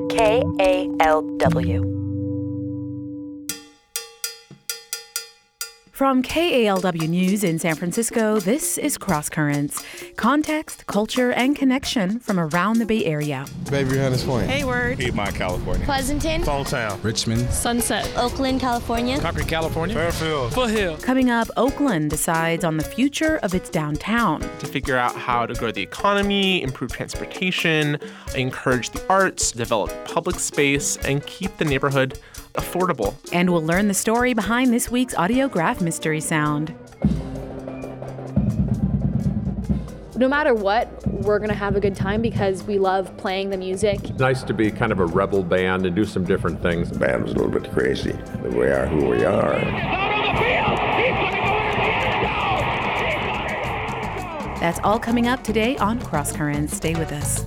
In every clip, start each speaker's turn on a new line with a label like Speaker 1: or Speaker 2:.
Speaker 1: KALW. From KALW News in San Francisco, this is Cross Currents. Context, culture, and connection from around the Bay Area.
Speaker 2: Baby Hunters Point.
Speaker 3: Hayward.
Speaker 4: Piedmont, California.
Speaker 3: Pleasanton.
Speaker 4: Songtown.
Speaker 2: Richmond.
Speaker 3: Sunset.
Speaker 5: Oakland, California.
Speaker 4: Concord, California. Fairfield.
Speaker 3: Foothill.
Speaker 1: Coming up, Oakland decides on the future of its downtown.
Speaker 6: To figure out how to grow the economy, improve transportation, encourage the arts, develop public space, and keep the neighborhood affordable.
Speaker 1: And we'll learn the story behind this week's Audiograph Mystery Sound.
Speaker 7: No matter what, we're going to have a good time because we love playing the music.
Speaker 8: It's nice to be kind of a rebel band and do some different things.
Speaker 9: The band was a little bit crazy, but we are who we are.
Speaker 1: That's all coming up today on Cross Currents. Stay with us.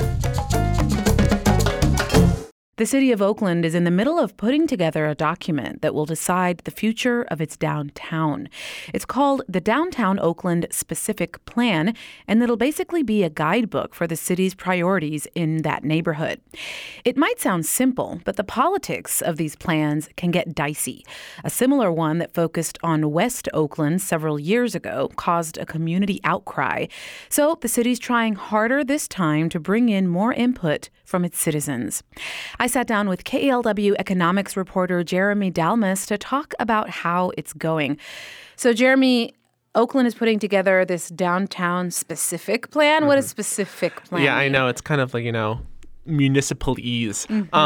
Speaker 1: The city of Oakland is in the middle of putting together a document that will decide the future of its downtown. It's called the Downtown Oakland Specific Plan, and it'll basically be a guidebook for the city's priorities in that neighborhood. It might sound simple, but the politics of these plans can get dicey. A similar one that focused on West Oakland several years ago caused a community outcry. So the city's trying harder this time to bring in more input from its citizens. I sat down with KALW economics reporter Jeremy Dalmas to talk about how it's going. So, Jeremy, Oakland is putting together this downtown specific plan. What is specific plan?
Speaker 6: Yeah, I know. It's kind of like, municipalese.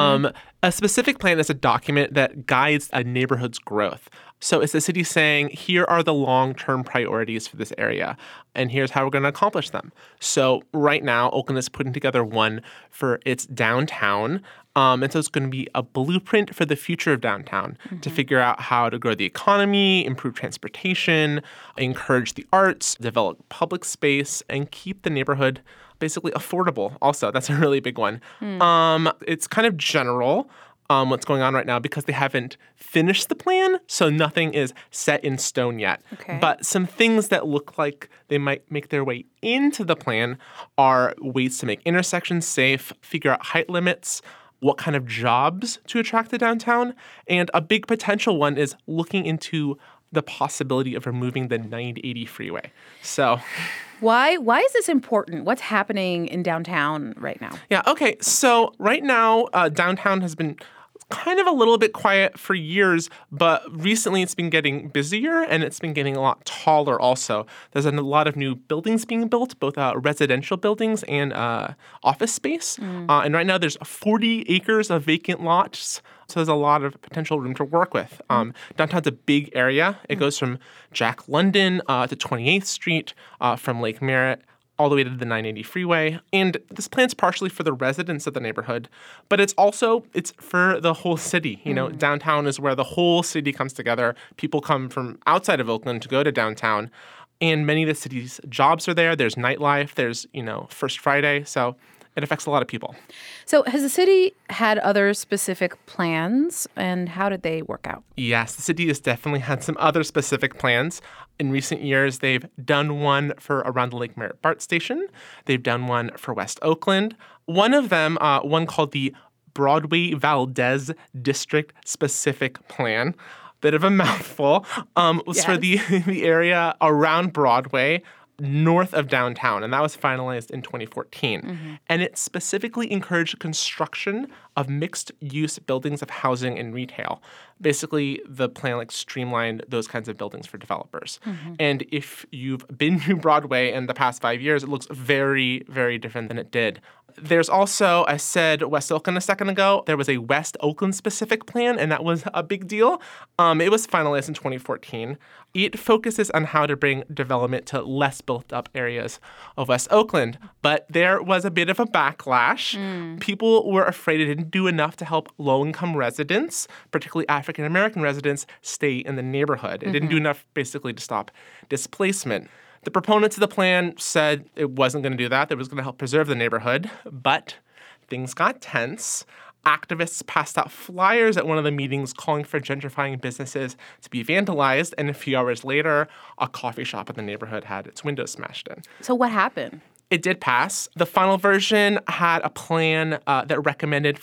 Speaker 6: A specific plan is a document that guides a neighborhood's growth. So it's the city saying, here are the long-term priorities for this area, and here's how we're going to accomplish them. So right now, Oakland is putting together one for its downtown. And so it's going to be a blueprint for the future of downtown to figure out how to grow the economy, improve transportation, encourage the arts, develop public space, and keep the neighborhood basically affordable. Also, that's a really big one. It's kind of general. What's going on right now because they haven't finished the plan, so nothing is set in stone yet.
Speaker 1: Okay.
Speaker 6: But some things that look like they might make their way into the plan are ways to make intersections safe, figure out height limits, what kind of jobs to attract to downtown, and a big potential one is looking into the possibility of removing the 980 freeway. So
Speaker 1: Why is this important? What's happening in downtown right now?
Speaker 6: Yeah, okay. So right now, downtown has been kind of a little bit quiet for years, but recently it's been getting busier and it's been getting a lot taller also. There's a lot of new buildings being built, both residential buildings and office space. And right now there's 40 acres of vacant lots. So there's a lot of potential room to work with. Downtown's a big area. It goes from Jack London to 28th Street, from Lake Merritt, all the way to the 980 freeway. And this plan's partially for the residents of the neighborhood, but it's for the whole city. Downtown is where the whole city comes together. People come from outside of Oakland to go to downtown. And many of the city's jobs are there. There's nightlife. There's, First Friday. So it affects a lot of people.
Speaker 1: So has the city had other specific plans, and how did they work out?
Speaker 6: Yes, the city has definitely had some other specific plans. In recent years, they've done one for around the Lake Merritt BART station. They've done one for West Oakland. One of them, one called the Broadway Valdez District Specific Plan, bit of a mouthful, was for the area around Broadway, north of downtown, and that was finalized in 2014. And it specifically encouraged construction of mixed-use buildings of housing and retail. Basically, the plan streamlined those kinds of buildings for developers. And if you've been to Broadway in the past 5 years, it looks very, very different than it did. There's also, I said West Oakland a second ago, there was a West Oakland specific plan, and that was a big deal. It was finalized in 2014. It focuses on how to bring development to less built-up areas of West Oakland. But there was a bit of a backlash. People were afraid it didn't do enough to help low-income residents, particularly African-American residents, stay in the neighborhood. It didn't do enough, basically, to stop displacement. The proponents of the plan said it wasn't going to do that. It was going to help preserve the neighborhood. But things got tense. Activists passed out flyers at one of the meetings calling for gentrifying businesses to be vandalized. And a few hours later, a coffee shop in the neighborhood had its windows smashed in.
Speaker 1: So what happened?
Speaker 6: It did pass. The final version had a plan that recommended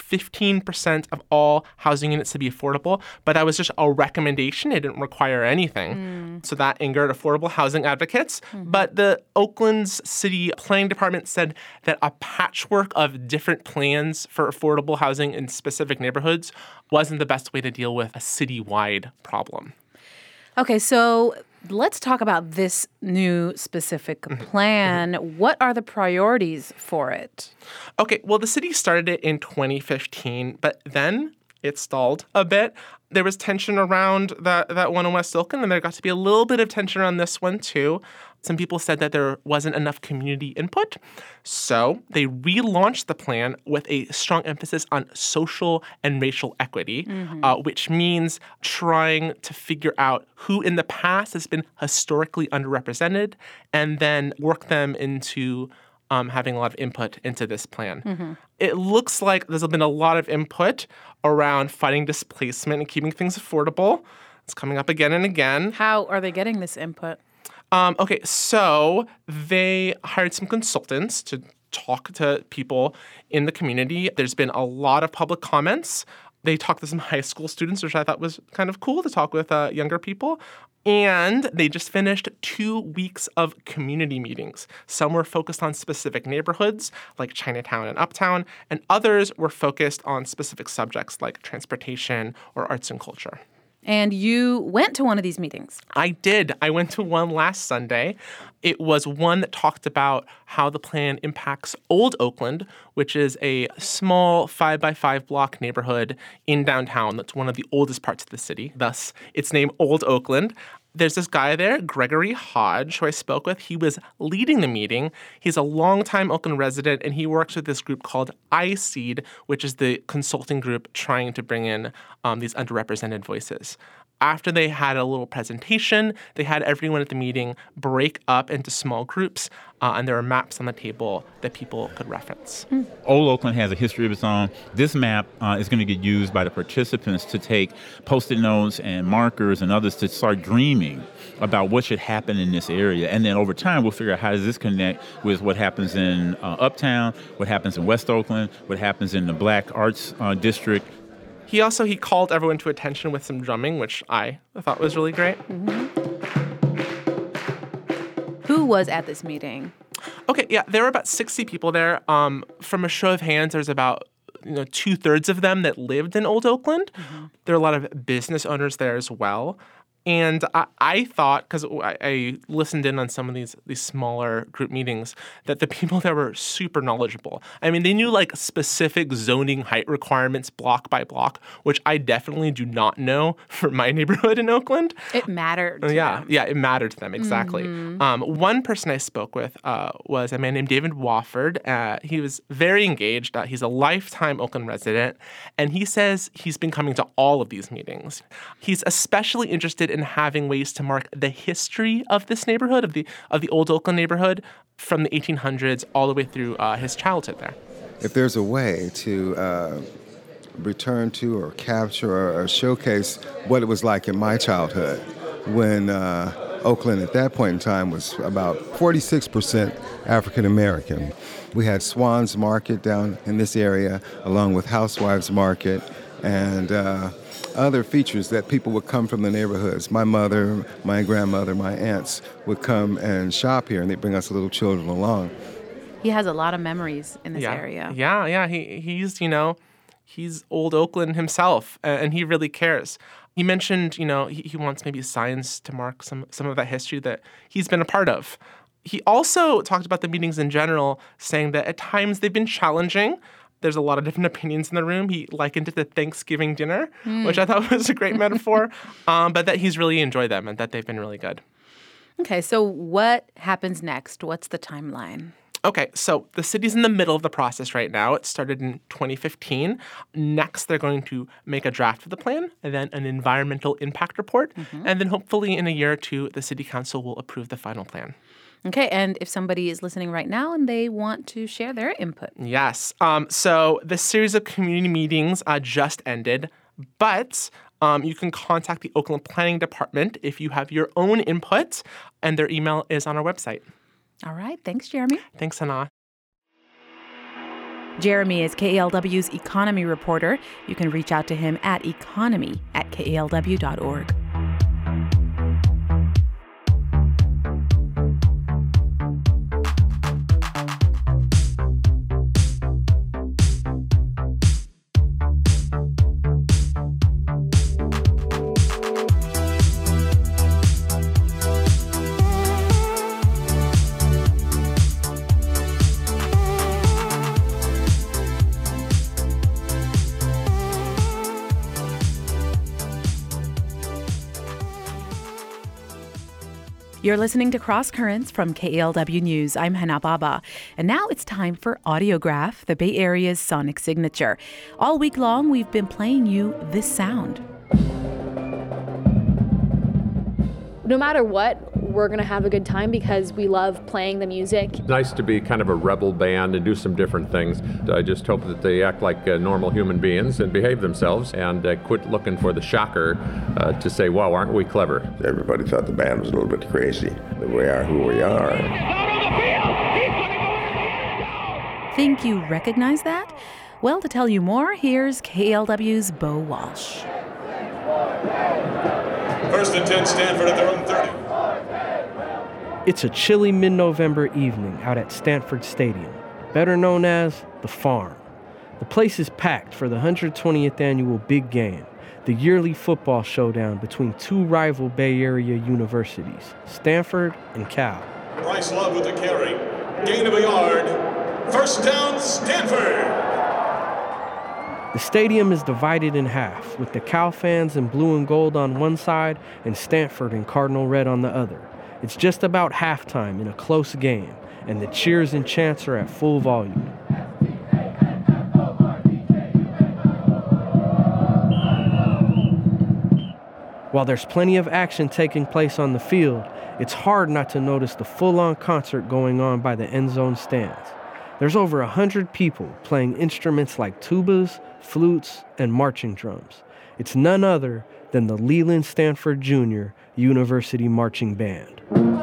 Speaker 6: 15% of all housing units to be affordable, but that was just a recommendation. It didn't require anything. So that angered affordable housing advocates. But the Oakland's city planning department said that a patchwork of different plans for affordable housing in specific neighborhoods wasn't the best way to deal with a citywide problem.
Speaker 1: Okay, so let's talk about this new specific plan. What are the priorities for it?
Speaker 6: Okay, well, the city started it in 2015, but then it stalled a bit. There was tension around that one in West Oakland, and there got to be a little bit of tension around this one, too. Some people said that there wasn't enough community input. So they relaunched the plan with a strong emphasis on social and racial equity, which means trying to figure out who in the past has been historically underrepresented and then work them into having a lot of input into this plan. It looks like there's been a lot of input around fighting displacement and keeping things affordable. It's coming up again and again.
Speaker 1: How are they getting this input?
Speaker 6: Okay, so they hired some consultants to talk to people in the community. There's been a lot of public comments. They talked to some high school students, which I thought was kind of cool to talk with younger people. And they just finished 2 weeks of community meetings. Some were focused on specific neighborhoods like Chinatown and Uptown, and others were focused on specific subjects like transportation or arts and culture.
Speaker 1: And you went to one of these meetings.
Speaker 6: I did. I went to one last Sunday. It was one that talked about how the plan impacts Old Oakland, which is a small 5x5 block neighborhood in downtown that's one of the oldest parts of the city. Thus, its name Old Oakland. There's this guy there, Gregory Hodge, who I spoke with. He was leading the meeting. He's a longtime Oakland resident, and he works with this group called iSeed, which is the consulting group trying to bring in these underrepresented voices. After they had a little presentation, they had everyone at the meeting break up into small groups, and there were maps on the table that people could reference.
Speaker 2: Old Oakland has a history of its own. This map is going to get used by the participants to take Post-it notes and markers and others to start dreaming about what should happen in this area. And then over time, we'll figure out how does this connect with what happens in Uptown, what happens in West Oakland, what happens in the Black Arts District.
Speaker 6: He called everyone to attention with some drumming, which I thought was really great.
Speaker 1: Who was at this meeting?
Speaker 6: Okay, yeah, there were about 60 people there. From a show of hands, there's about 2/3 of them that lived in Old Oakland. There are a lot of business owners there as well. And I thought, because I listened in on some of these smaller group meetings, that the people there were super knowledgeable. I mean, they knew like specific zoning height requirements block by block, which I definitely do not know for my neighborhood in Oakland.
Speaker 1: It mattered to them.
Speaker 6: Yeah, it mattered to them, exactly. One person I spoke with was a man named David Wofford. He was very engaged. He's a lifetime Oakland resident, and he says he's been coming to all of these meetings. He's especially interested in having ways to mark the history of this neighborhood, of the Old Oakland neighborhood, from the 1800s all the way through his childhood there.
Speaker 3: If there's a way to return to or capture or showcase what it was like in my childhood, when Oakland at that point in time was about 46% African American. We had Swan's Market down in this area, along with Housewives Market, and other features that people would come from the neighborhoods. My mother, my grandmother, my aunts would come and shop here, and they'd bring us little children along.
Speaker 1: He has a lot of memories in this area.
Speaker 6: Yeah. He's Old Oakland himself, and he really cares. He mentioned, he wants maybe signs to mark some of that history that he's been a part of. He also talked about the meetings in general, saying that at times they've been challenging. There's a lot of different opinions in the room. He likened it to Thanksgiving dinner, which I thought was a great metaphor, but that he's really enjoyed them and that they've been really good.
Speaker 1: Okay, so what happens next? What's the timeline?
Speaker 6: Okay, so the city's in the middle of the process right now. It started in 2015. Next, they're going to make a draft of the plan, and then an environmental impact report, and then hopefully in a year or two, the city council will approve the final plan.
Speaker 1: Okay, and if somebody is listening right now and they want to share their input.
Speaker 6: Yes. So this series of community meetings just ended, but you can contact the Oakland Planning Department if you have your own input, and their email is on our website.
Speaker 1: All right. Thanks, Jeremy.
Speaker 6: Thanks, Hannah.
Speaker 1: Jeremy is KALW's economy reporter. You can reach out to him at economy@kalw.org. You're listening to Cross Currents from KALW News. I'm Hannah Baba. And now it's time for Audiograph, the Bay Area's sonic signature. All week long, we've been playing you this sound.
Speaker 7: No matter what, we're going to have a good time because we love playing the music.
Speaker 8: It's nice to be kind of a rebel band and do some different things. I just hope that they act like normal human beings and behave themselves and quit looking for the shocker to say, wow, aren't we clever?
Speaker 9: Everybody thought the band was a little bit crazy. We are who we are.
Speaker 1: Think you recognize that? Well, to tell you more, here's KALW's Bo Walsh.
Speaker 5: First and 10, Stanford at their own 30.
Speaker 10: It's a chilly mid-November evening out at Stanford Stadium, better known as The Farm. The place is packed for the 120th annual Big Game, the yearly football showdown between two rival Bay Area universities, Stanford and Cal.
Speaker 5: Bryce Love with the carry. Gain of a yard. First down, Stanford.
Speaker 10: The stadium is divided in half, with the Cal fans in blue and gold on one side and Stanford in cardinal red on the other. It's just about halftime in a close game, and the cheers and chants are at full volume. While there's plenty of action taking place on the field, it's hard not to notice the full-on concert going on by the end zone stands. There's over 100 people playing instruments like tubas, flutes, and marching drums. It's none other than the Leland Stanford Jr. University Marching Band.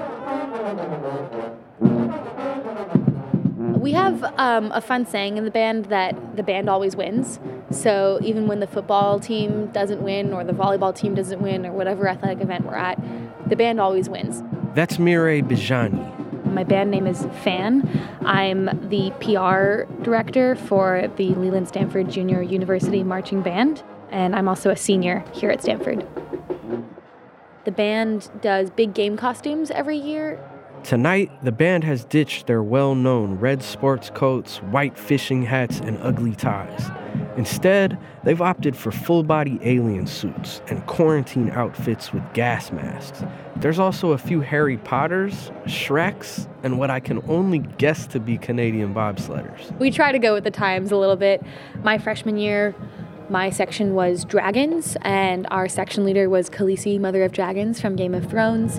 Speaker 7: We have a fun saying in the band that the band always wins. So even when the football team doesn't win or the volleyball team doesn't win or whatever athletic event we're at, the band always wins.
Speaker 10: That's Mireille Bijani.
Speaker 7: My band name is FAN. I'm the PR director for the Leland Stanford Junior University Marching Band, and I'm also a senior here at Stanford. The band does big game costumes every year.
Speaker 10: Tonight, the band has ditched their well-known red sports coats, white fishing hats, and ugly ties. Instead, they've opted for full-body alien suits and quarantine outfits with gas masks. There's also a few Harry Potters, Shreks, and what I can only guess to be Canadian bobsledders.
Speaker 7: We try to go with the times a little bit. My freshman year, my section was Dragons, and our section leader was Khaleesi, Mother of Dragons from Game of Thrones.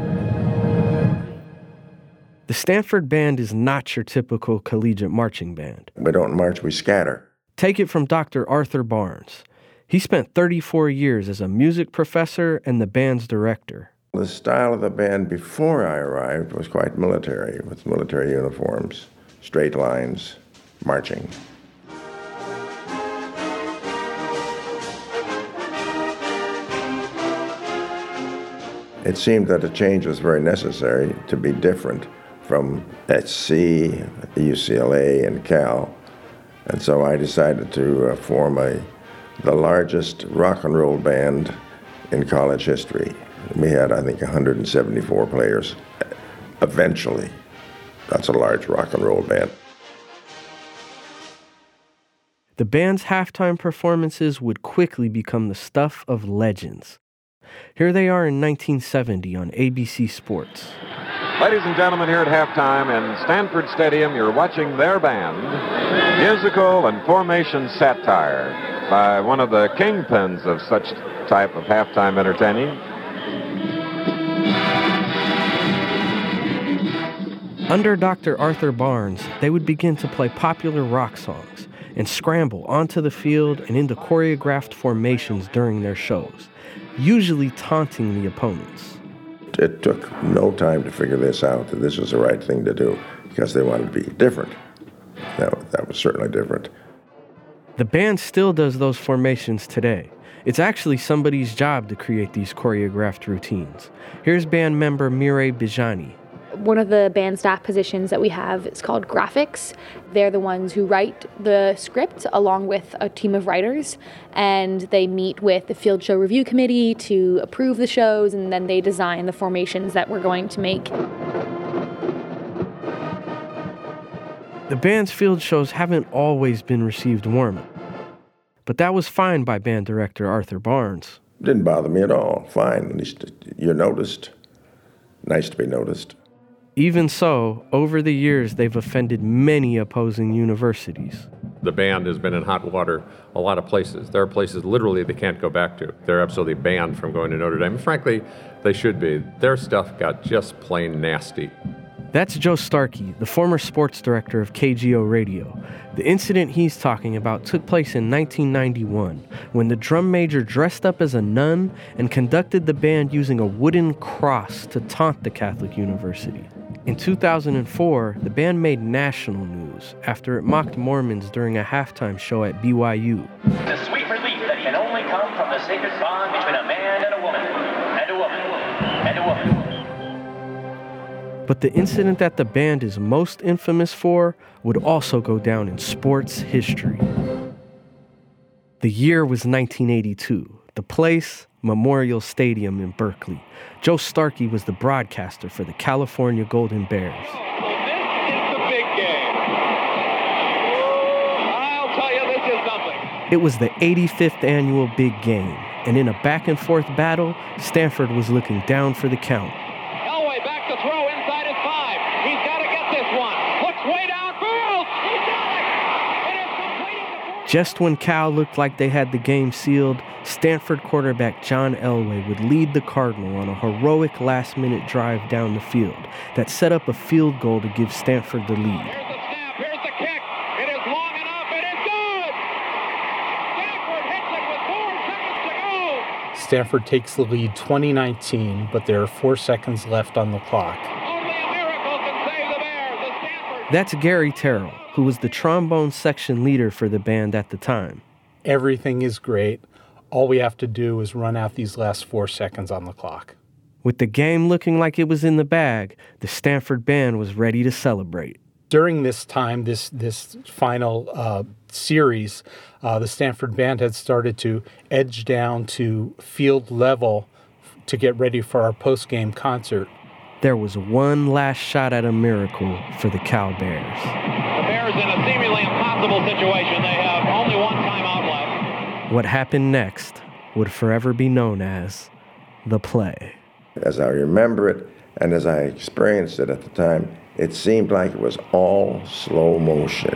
Speaker 10: The Stanford Band is not your typical collegiate marching band.
Speaker 9: We don't march, we scatter.
Speaker 10: Take it from Dr. Arthur Barnes. He spent 34 years as a music professor and the band's director.
Speaker 9: The style of the band before I arrived was quite military, with military uniforms, straight lines, marching. It seemed that a change was very necessary to be different from SC, UCLA, and Cal. And so I decided to form the largest rock and roll band in college history. We had, I think, 174 players eventually. That's a large rock and roll band.
Speaker 10: The band's halftime performances would quickly become the stuff of legends. Here they are in 1970 on ABC Sports.
Speaker 8: Ladies and gentlemen, here at halftime in Stanford Stadium, you're watching their band, musical and formation satire by one of the kingpins of such type of halftime entertaining.
Speaker 10: Under Dr. Arthur Barnes, they would begin to play popular rock songs and scramble onto the field and into choreographed formations during their shows, usually taunting the opponents.
Speaker 9: it took no time to figure this out, that this was the right thing to do, because they wanted to be different. That was certainly different.
Speaker 10: The band still does those formations today. It's actually somebody's job to create these choreographed routines. Here's band member Mireille Bijani.
Speaker 7: One of the band staff positions that we have is called graphics. They're the ones who write the script along with a team of writers, and they meet with the field show review committee to approve the shows, and then they design the formations that we're going to make.
Speaker 10: The band's field shows haven't always been received warmly, but that was fine by band director Arthur Barnes.
Speaker 9: Didn't bother me at all. Fine, at least you're noticed. Nice to be noticed.
Speaker 10: Even so, over the years, they've offended many opposing universities.
Speaker 8: The band has been in hot water a lot of places. There are places literally they can't go back to. They're absolutely banned from going to Notre Dame. Frankly, they should be. Their stuff got just plain nasty.
Speaker 10: That's Joe Starkey, the former sports director of KGO Radio. The incident he's talking about took place in 1991, when the drum major dressed up as a nun and conducted the band using a wooden cross to taunt the Catholic University. In 2004, the band made national news after it mocked Mormons during a halftime show at BYU.
Speaker 11: The sweet relief that can only come from the sacred bond between a man and a woman, and a woman, and a woman.
Speaker 10: But the incident that the band is most infamous for would also go down in sports history. The year was 1982. The place, Memorial Stadium in Berkeley. Joe Starkey was the broadcaster for the California Golden Bears.
Speaker 5: This is the big game. I'll tell you, this is something.
Speaker 10: It was the 85th annual Big Game, and in a back-and-forth battle, Stanford was looking down for the count.
Speaker 5: Elway back to throw inside his 5. He's got to get this one. Looks way downfield. He got it. It is completing the...
Speaker 10: Just when Cal looked like they had the game sealed, Stanford quarterback John Elway would lead the Cardinal on a heroic last-minute drive down the field that set up a field goal to give Stanford the lead.
Speaker 5: Here's the snap. Here's the kick. It is long enough. It is good. Stanford hits it with 4 seconds to go.
Speaker 12: Stanford takes the lead 2019, but there are 4 seconds left on the clock.
Speaker 5: Only a miracle can save the Bears. The Stanford...
Speaker 10: That's Gary Terrell, who was the trombone section leader for the band at the time.
Speaker 12: Everything is great. All we have to do is run out these last 4 seconds on the clock.
Speaker 10: With the game looking like it was in the bag, the Stanford band was ready to celebrate.
Speaker 12: During this time, this final series, the Stanford band had started to edge down to field level to get ready for our post-game concert.
Speaker 10: There was one last shot at a miracle for the Cal Bears.
Speaker 5: The Bears in a seemingly impossible situation. They have only one timeout left.
Speaker 10: What happened next would forever be known as the play.
Speaker 9: As I remember it, and as I experienced it at the time, it seemed like it was all slow motion.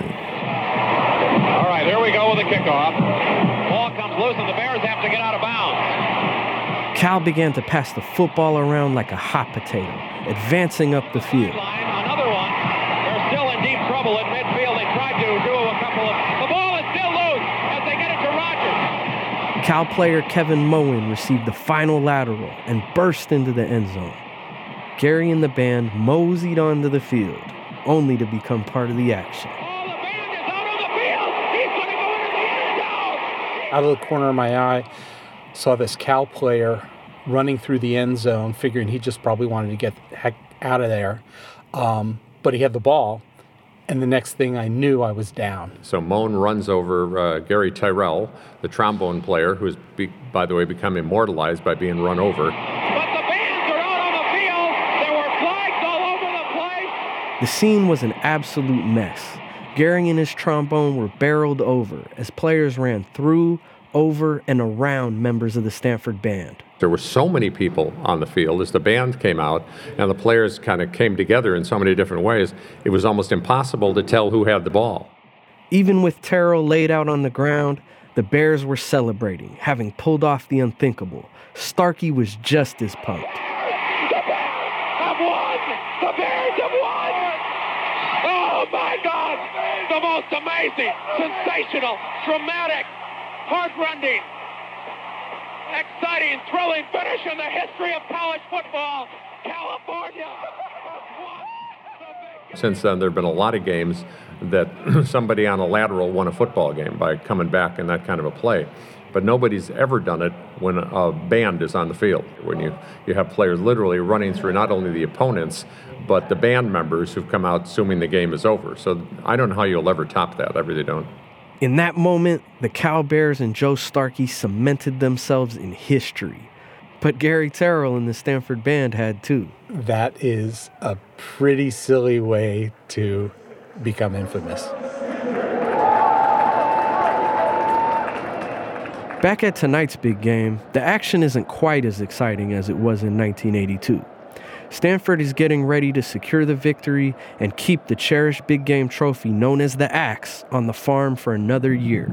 Speaker 5: All right, here we go with the kickoff. Ball comes loose, and the Bears have to get out of bounds.
Speaker 10: Cal began to pass the football around like a hot potato, advancing up the field.
Speaker 5: Another one. They're still in deep trouble at midfield. They tried to do a couple of... The ball is still loose as they get it to Rogers.
Speaker 10: Cal player Kevin Moen received the final lateral and burst into the end zone. Gary and the band moseyed onto the field, only to become part of the action.
Speaker 5: Oh, the band is out on the field. He's going to go into the end zone.
Speaker 12: Out of the corner of my eye, saw this Cal player running through the end zone, figuring he just probably wanted to get the heck out of there. But he had the ball, and the next thing I knew, I was down.
Speaker 8: So Moan runs over Gary Tyrell, the trombone player, who has, by the way, become immortalized by being run over.
Speaker 5: But the bands are out on the field. There were flags all over the place.
Speaker 10: The scene was an absolute mess. Gary and his trombone were barreled over as players ran through, over, and around members of the Stanford band.
Speaker 8: There were so many people on the field as the band came out and the players kind of came together in so many different ways, it was almost impossible to tell who had the ball.
Speaker 10: Even with Terrell laid out on the ground, the Bears were celebrating, having pulled off the unthinkable. Starkey was just as pumped.
Speaker 5: The Bears have won! The Bears have won! Oh my God! The most amazing, sensational, dramatic, heart-rending, exciting, thrilling finish in the history of college football. California.
Speaker 8: Since then, there have been a lot of games that somebody on a lateral won a football game by coming back in that kind of a play. But nobody's ever done it when a band is on the field, when you have players literally running through not only the opponents, but the band members who've come out assuming the game is over. So I don't know how you'll ever top that. I really don't.
Speaker 10: In that moment, the Cal Bears and Joe Starkey cemented themselves in history. But Gary Terrell and the Stanford Band had too.
Speaker 12: That is a pretty silly way to become infamous.
Speaker 10: Back at tonight's big game, the action isn't quite as exciting as it was in 1982. Stanford is getting ready to secure the victory and keep the cherished big game trophy known as the Axe on the farm for another year.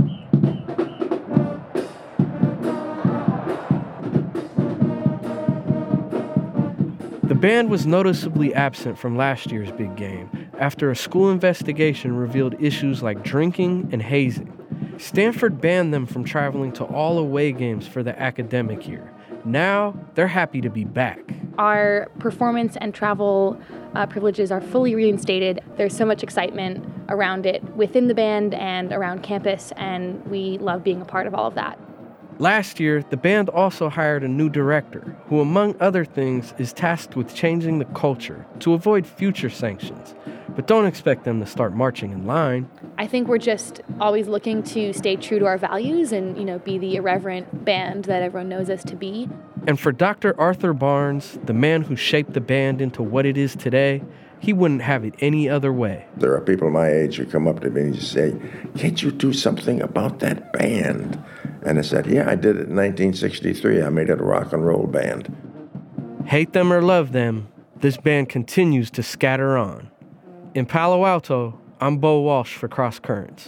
Speaker 10: The band was noticeably absent from last year's big game after a school investigation revealed issues like drinking and hazing. Stanford banned them from traveling to all away games for the academic year. Now, they're happy to be back.
Speaker 7: Our performance and travel privileges are fully reinstated. There's so much excitement around it within the band and around campus, and we love being a part of all of that.
Speaker 10: Last year, the band also hired a new director, who, among other things, is tasked with changing the culture to avoid future sanctions. But don't expect them to start marching in line.
Speaker 7: I think we're just always looking to stay true to our values and, be the irreverent band that everyone knows us to be.
Speaker 10: And for Dr. Arthur Barnes, the man who shaped the band into what it is today, he wouldn't have it any other way.
Speaker 9: There are people my age who come up to me and say, "Can't you do something about that band?" And I said, "Yeah, I did it in 1963. I made it a rock and roll band."
Speaker 10: Hate them or love them, this band continues to scatter on. In Palo Alto, I'm Bo Walsh for Cross Currents.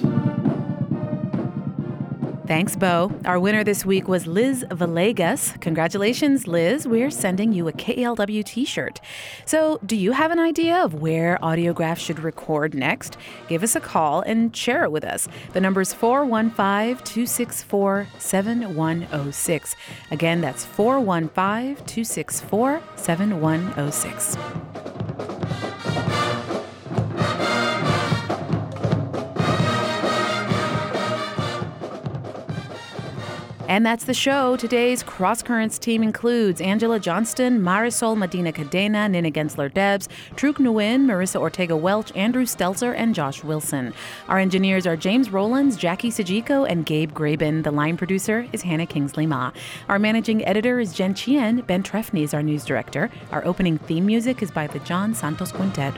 Speaker 1: Thanks, Bo. Our winner this week was Liz Villegas. Congratulations, Liz. We're sending you a KALW t-shirt. So, do you have an idea of where Audiograph should record next? Give us a call and share it with us. The number's 415-264-7106. Again, that's 415-264-7106. And that's the show. Today's Cross Currents team includes Angela Johnston, Marisol Medina Cadena, Nina Gensler-Debs, Truk Nguyen, Marissa Ortega-Welch, Andrew Stelzer, and Josh Wilson. Our engineers are James Rowlands, Jackie Sajiko, and Gabe Graben. The line producer is Hannah Kingsley-Ma. Our managing editor is Jen Chien. Ben Trefny is our news director. Our opening theme music is by the John Santos Quintet.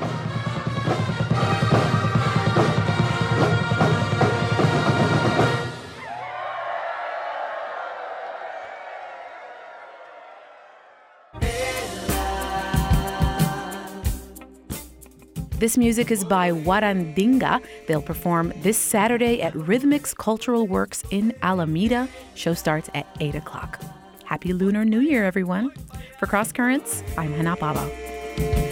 Speaker 1: This music is by Warandinga. They'll perform this Saturday at Rhythmix Cultural Works in Alameda. Show starts at 8 o'clock. Happy Lunar New Year, everyone. For Cross Currents, I'm Hannah Baba.